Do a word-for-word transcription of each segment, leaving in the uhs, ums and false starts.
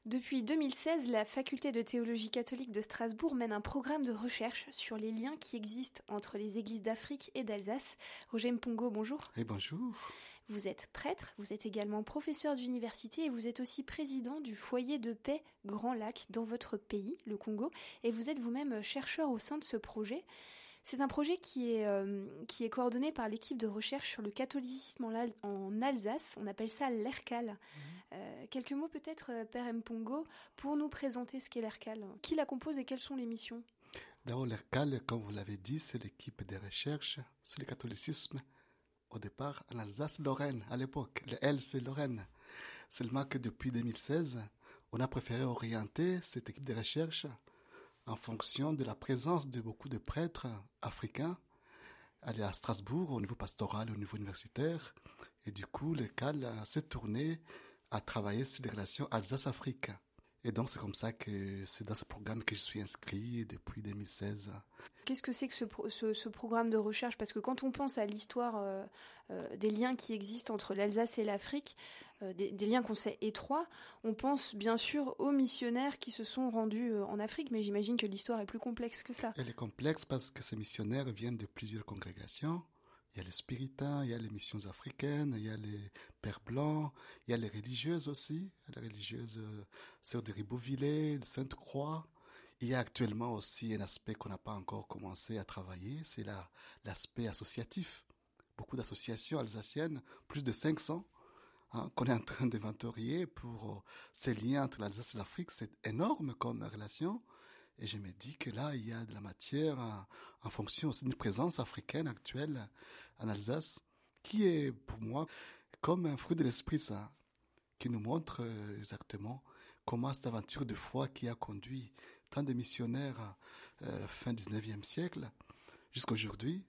Depuis deux mille seize, la faculté de théologie catholique de Strasbourg mène un programme de recherche sur les liens qui existent entre les églises d'Afrique et d'Alsace. Roger Mpongo, bonjour. Et bonjour. Vous êtes prêtre, vous êtes également professeur d'université et vous êtes aussi président du foyer de paix Grand Lac dans votre pays, le Congo, et vous êtes vous-même chercheur au sein de ce projet. C'est un projet qui est, euh, qui est coordonné par l'équipe de recherche sur le catholicisme en, en Alsace. On appelle ça l'E R C A L. Mmh. Euh, quelques mots peut-être, Père Mpongo, pour nous présenter ce qu'est l'E R C A L. Qui la compose et quelles sont les missions ? D'abord, l'E R C A L, comme vous l'avez dit, c'est l'équipe de recherche sur le catholicisme. Au départ, en Alsace-Lorraine, à l'époque. Le L, c'est Lorraine. Seulement que depuis deux mille seize, on a préféré orienter cette équipe de recherche en fonction de la présence de beaucoup de prêtres africains, aller à Strasbourg au niveau pastoral, au niveau universitaire. Et du coup, le C A L s'est tourné à travailler sur les relations Alsace-Afrique. Et donc, c'est comme ça que c'est dans ce programme que je suis inscrit depuis deux mille seize. Qu'est-ce que c'est que ce, pro- ce, ce programme de recherche ? Parce que quand on pense à l'histoire euh, euh, des liens qui existent entre l'Alsace et l'Afrique, euh, des, des liens qu'on sait étroits, on pense bien sûr aux missionnaires qui se sont rendus euh, en Afrique, mais j'imagine que l'histoire est plus complexe que ça. Elle est complexe parce que ces missionnaires viennent de plusieurs congrégations. Il y a les spiritains, il y a les missions africaines, il y a les pères blancs, il y a les religieuses aussi, les religieuses euh, Sœurs de Ribeauvillé, le Sainte-Croix. Il y a actuellement aussi un aspect qu'on n'a pas encore commencé à travailler, c'est la, l'aspect associatif. Beaucoup d'associations alsaciennes, plus de cinq cents, hein, qu'on est en train d'inventorier pour euh, ces liens entre l'Alsace et l'Afrique. C'est énorme comme relation. Et je me dis que là, il y a de la matière en, en fonction aussi d'une présence africaine actuelle en Alsace, qui est pour moi comme un fruit de l'esprit saint, qui nous montre exactement comment cette aventure de foi qui a conduit tant de missionnaires euh, fin dix-neuvième siècle jusqu'à aujourd'hui,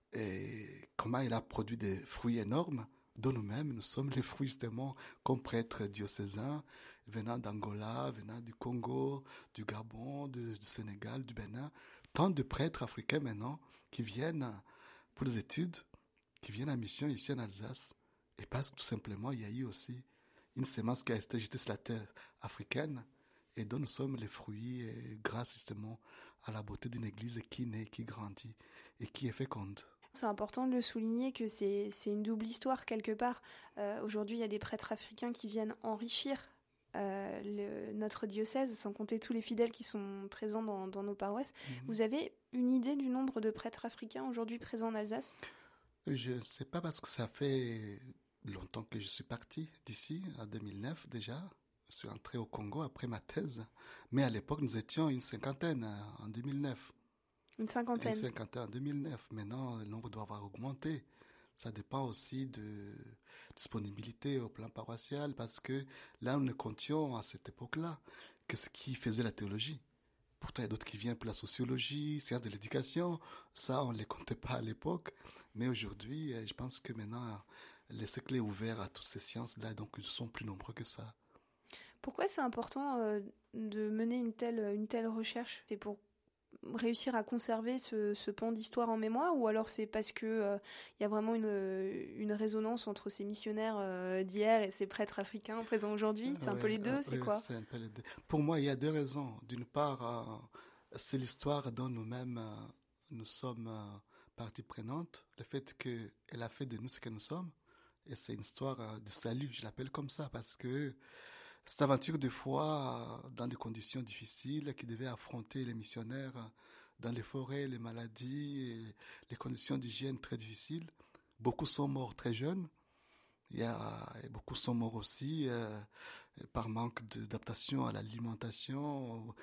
et comment il a produit des fruits énormes dont nous-mêmes, nous sommes les fruits justement comme prêtres diocésains, venant d'Angola, venant du Congo, du Gabon, de, du Sénégal, du Bénin. Tant de prêtres africains maintenant qui viennent pour des études, qui viennent en mission ici en Alsace. Et parce que tout simplement, il y a eu aussi une semence qui a été jetée sur la terre africaine et dont nous sommes les fruits et grâce justement à la beauté d'une église qui naît, qui grandit et qui est féconde. C'est important de le souligner que c'est, c'est une double histoire quelque part. Euh, aujourd'hui, il y a des prêtres africains qui viennent enrichir euh, le, notre diocèse, sans compter tous les fidèles qui sont présents dans, dans nos paroisses. Mmh. Vous avez une idée du nombre de prêtres africains aujourd'hui présents en Alsace ? Je ne sais pas parce que ça fait longtemps que je suis parti d'ici, en deux mille neuf déjà. Je suis entré au Congo après ma thèse. Mais à l'époque, nous étions une cinquantaine en deux mille neuf. Une cinquantaine. Une cinquantaine en deux mille neuf. Maintenant, le nombre doit avoir augmenté. Ça dépend aussi de disponibilité au plan paroissial parce que là, nous ne comptions à cette époque-là que ce qui faisait la théologie. Pourtant, il y a d'autres qui viennent pour la sociologie, sciences de l'éducation. Ça, on ne les comptait pas à l'époque. Mais aujourd'hui, je pense que maintenant, le cercle est ouvert à toutes ces sciences-là, donc ils sont plus nombreux que ça. Pourquoi c'est important euh, de mener une telle, une telle recherche ? C'est pour réussir à conserver ce, ce pan d'histoire en mémoire, ou alors c'est parce que euh, y a vraiment une, une résonance entre ces missionnaires euh, d'hier et ces prêtres africains présents aujourd'hui ? C'est ouais, un peu les deux, euh, c'est oui, quoi ? C'est un peu les deux. Pour moi, il y a deux raisons. D'une part, euh, c'est l'histoire dont nous-mêmes euh, nous sommes euh, partie prenante, le fait qu'elle a fait de nous ce que nous sommes, et c'est une histoire euh, de salut, je l'appelle comme ça, parce que cette aventure de foi dans des conditions difficiles qui devait affronter les missionnaires dans les forêts, les maladies, et les conditions d'hygiène très difficiles. Beaucoup sont morts très jeunes. Il y a et beaucoup sont morts aussi euh, par manque d'adaptation à l'alimentation,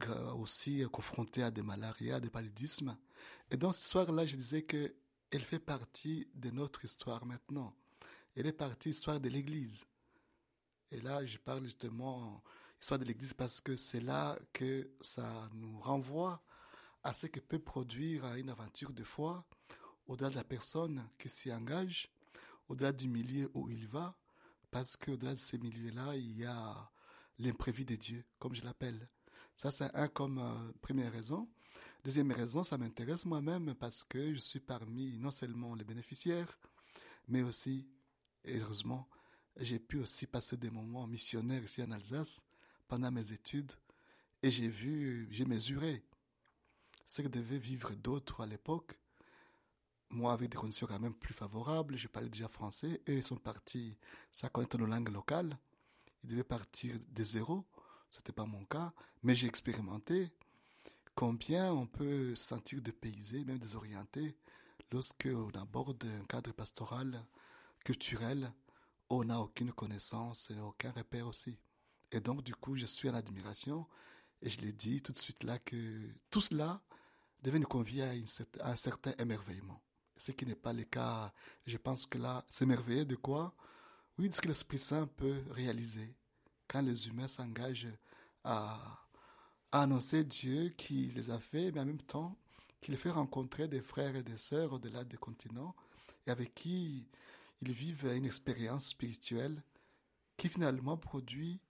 aussi confrontés à des malarias, des paludismes. Et dans cette histoire-là, je disais que elle fait partie de notre histoire maintenant. Elle est partie de l'histoire de l'Église. Et là, je parle justement histoire de l'Église parce que c'est là que ça nous renvoie à ce que peut produire une aventure de foi, au-delà de la personne qui s'y engage, au-delà du milieu où il va, parce qu'au-delà de ces milieux-là, il y a l'imprévu de Dieu, comme je l'appelle. Ça, c'est un comme euh, première raison. Deuxième raison, ça m'intéresse moi-même parce que je suis parmi non seulement les bénéficiaires, mais aussi, heureusement, j'ai pu aussi passer des moments missionnaires ici en Alsace pendant mes études et j'ai vu, j'ai mesuré ce que devaient vivre d'autres à l'époque. Moi, avec des conditions quand même plus favorables, je parlais déjà français. Eux, ils sont partis sans connaître nos langues locales. Ils devaient partir de zéro. Ce n'était pas mon cas. Mais j'ai expérimenté combien on peut se sentir dépaysé, même désorienté, lorsque on aborde un cadre pastoral, culturel, où on n'a aucune connaissance et aucun repère aussi. Et donc, du coup, je suis en admiration et je l'ai dit tout de suite là que tout cela devait nous convier à, une, à un certain émerveillement. Ce qui n'est pas le cas. Je pense que là, s'émerveiller de quoi? Oui, de ce que l'Esprit Saint peut réaliser quand les humains s'engagent à, à annoncer Dieu qui les a fait, mais en même temps, qui les fait rencontrer des frères et des sœurs au-delà des continents et avec qui ils vivent une expérience spirituelle qui finalement produit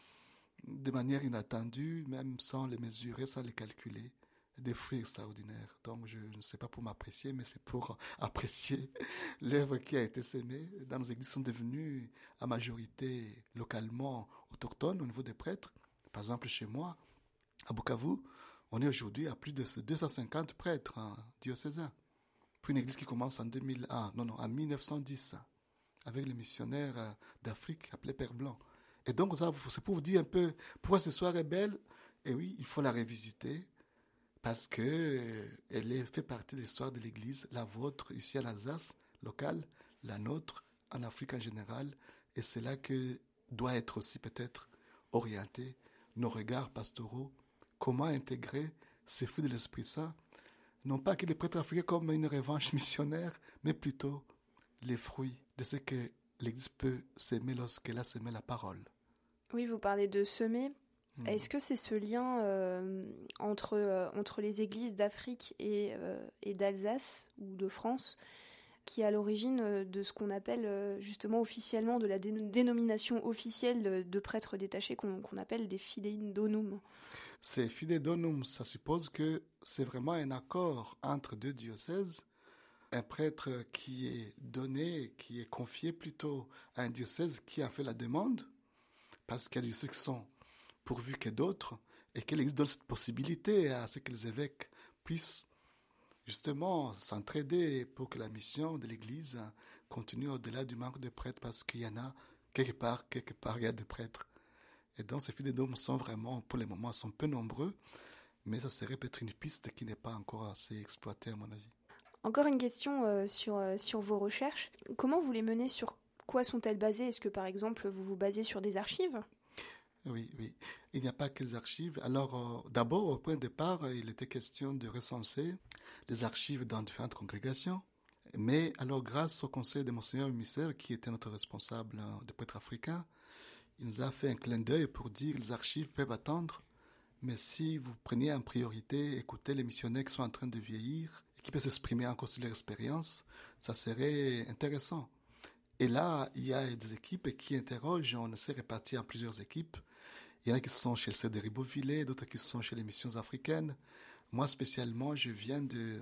de manière inattendue, même sans les mesurer, sans les calculer, des fruits extraordinaires. Donc je ne sais pas pour m'apprécier, mais c'est pour apprécier l'œuvre qui a été sémée. Dans nos églises sont devenues à majorité localement autochtones au niveau des prêtres. Par exemple, chez moi, à Bukavu, on est aujourd'hui à plus de deux cent cinquante prêtres hein, diocésains. Pour une église qui commence en deux mille un, non, non, en mille neuf cent dix, avec les missionnaires d'Afrique appelés Pères Blancs. Et donc, ça, c'est pour vous dire un peu pourquoi ce soir est belle. Et oui, il faut la révisiter parce qu'elle euh, fait partie de l'histoire de l'Église, la vôtre ici en Alsace, locale, la nôtre en Afrique en général. Et c'est là que doit être aussi peut-être orienté nos regards pastoraux. Comment intégrer ces fruits de l'Esprit Saint, non pas que les prêtres africains comme une revanche missionnaire, mais plutôt les fruits de ce que l'Église peut s'aimer lorsqu'elle a semé la parole. Oui, vous parlez de semer. Mmh. Est-ce que c'est ce lien euh, entre, euh, entre les églises d'Afrique et, euh, et d'Alsace ou de France qui est à l'origine de ce qu'on appelle euh, justement officiellement, de la dé- dénomination officielle de, de prêtres détachés qu'on, qu'on appelle des fidei donum? Ces fidei donum, ça suppose que c'est vraiment un accord entre deux diocèses. Un prêtre qui est donné, qui est confié plutôt à un diocèse qui a fait la demande, parce qu'il y a des diocèses qui sont pourvus que d'autres, et que l'Église donne cette possibilité à ce que les évêques puissent justement s'entraider pour que la mission de l'Église continue au-delà du manque de prêtres, parce qu'il y en a quelque part, quelque part, il y a des prêtres. Et donc ces fidei donum sont vraiment, pour le moment, sont peu nombreux, mais ça serait peut-être une piste qui n'est pas encore assez exploitée à mon avis. Encore une question euh, sur, euh, sur vos recherches. Comment vous les menez? Sur quoi sont-elles basées? Est-ce que, par exemple, vous vous basez sur des archives? Oui, oui. Il n'y a pas que les archives. Alors, euh, d'abord, au point de départ, il était question de recenser les archives dans différentes congrégations. Mais alors, grâce au conseil de Monseigneur Musel, qui était notre responsable hein, de prêtre africain, il nous a fait un clin d'œil pour dire que les archives peuvent attendre. Mais si vous preniez en priorité, écoutez les missionnaires qui sont en train de vieillir, qui peut s'exprimer encore sur leur expérience, ça serait intéressant. Et là, il y a des équipes qui interrogent, on s'est répartis en plusieurs équipes. Il y en a qui sont chez le C E D de Ribeauvillé, d'autres qui sont chez les missions africaines. Moi, spécialement, je viens de,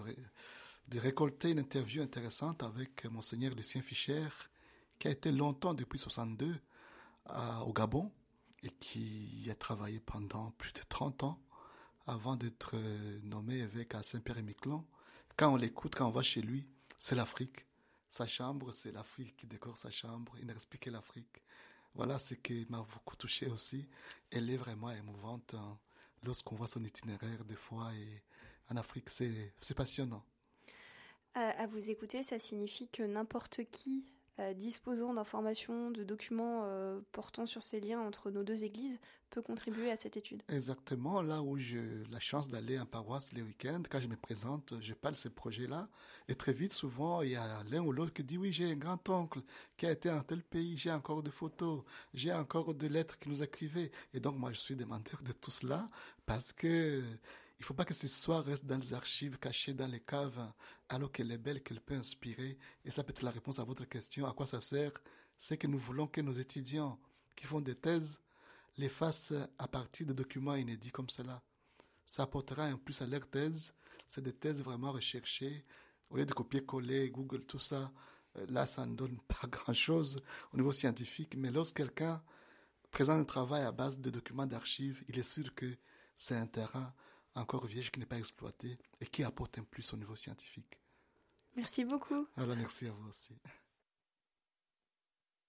de récolter une interview intéressante avec Monseigneur Lucien Fischer, qui a été longtemps, depuis soixante-deux, à, au Gabon, et qui a travaillé pendant plus de trente ans, avant d'être nommé évêque à Saint-Pierre-et-Miquelon. Quand on l'écoute, quand on va chez lui, c'est l'Afrique. Sa chambre, c'est l'Afrique qui décore sa chambre. Il ne reste plus que l'Afrique. Voilà ce qui m'a beaucoup touché aussi. Elle est vraiment émouvante hein, lorsqu'on voit son itinéraire de foi et en Afrique. C'est, c'est passionnant. À, à vous écouter, ça signifie que n'importe qui euh, disposant d'informations, de documents euh, portant sur ces liens entre nos deux églises peut contribuer à cette étude. Exactement, là où j'ai la chance d'aller en paroisse les week-ends, quand je me présente, je parle de ces projets-là, et très vite, souvent, il y a l'un ou l'autre qui dit « Oui, j'ai un grand-oncle qui a été en tel pays, j'ai encore des photos, j'ai encore des lettres qui nous écrivaient. » Et donc, moi, je suis demandeur de tout cela, parce que il ne faut pas que cette histoire reste dans les archives, cachée dans les caves, alors qu'elle est belle, qu'elle peut inspirer. Et ça peut être la réponse à votre question, à quoi ça sert? C'est que nous voulons que nos étudiants qui font des thèses les fassent à partir de documents inédits comme cela. Ça apportera un plus à leur thèse. C'est des thèses vraiment recherchées. Au lieu de copier-coller, Google, tout ça, là, ça ne donne pas grand-chose au niveau scientifique. Mais lorsque quelqu'un présente un travail à base de documents d'archives, il est sûr que c'est un terrain encore vierge qui n'est pas exploité et qui apporte un plus au niveau scientifique. Merci beaucoup. Alors, merci à vous aussi.